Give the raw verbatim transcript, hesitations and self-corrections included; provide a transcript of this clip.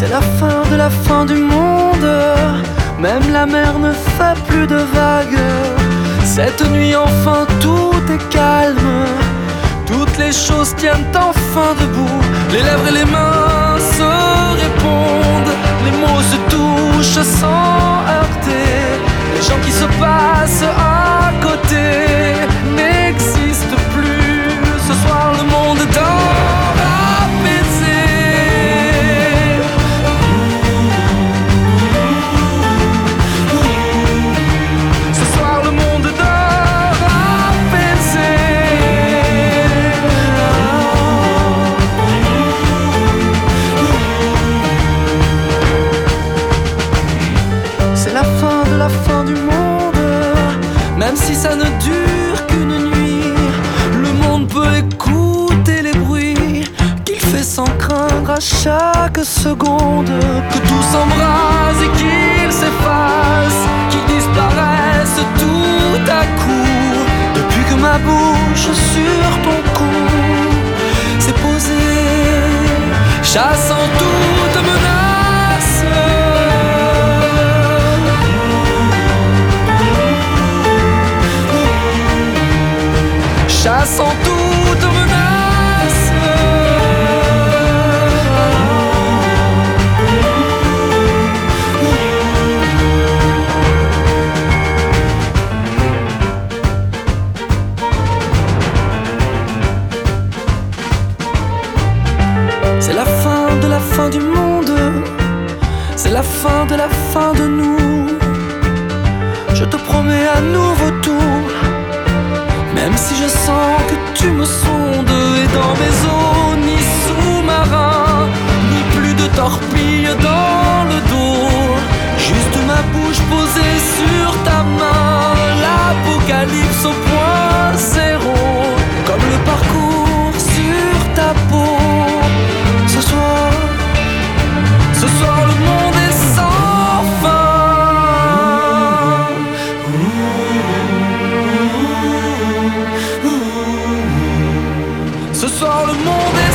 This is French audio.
C'est la fin de la fin du monde, même la mer ne fait plus de vagues. Cette nuit enfin tout est calme, toutes les choses tiennent enfin debout. Les lèvres et les mains se répondent, les mots se touchent sans heurter. Les gens qui se passent à côté n'existent plus. Ce soir le monde dort apaisé. Ce soir le monde dort apaisé. C'est la fin de la fin du monde, même si ça ne dure qu'une nuit. Le monde peut écouter les bruits qu'il fait sans craindre à chaque seconde. Que tout s'embrase et qu'il s'efface, qu'il disparaisse tout à coup. Depuis que ma bouche sur ton cou s'est posée, chassant toute menace. Chassant toute menace. C'est la fin de la fin du monde, c'est la fin de la fin de nous. Je te promets un nouveau tour, même si je sens que tu me sondes. Et dans mes eaux, ni sous-marin, ni plus de torpilles dans le dos. Juste ma bouche posée sur ta main, l'apocalypse au point zéro. Comme le parcours sur ta peau. Ce soir, ce soir le monde est sans fin. Ce soir le monde est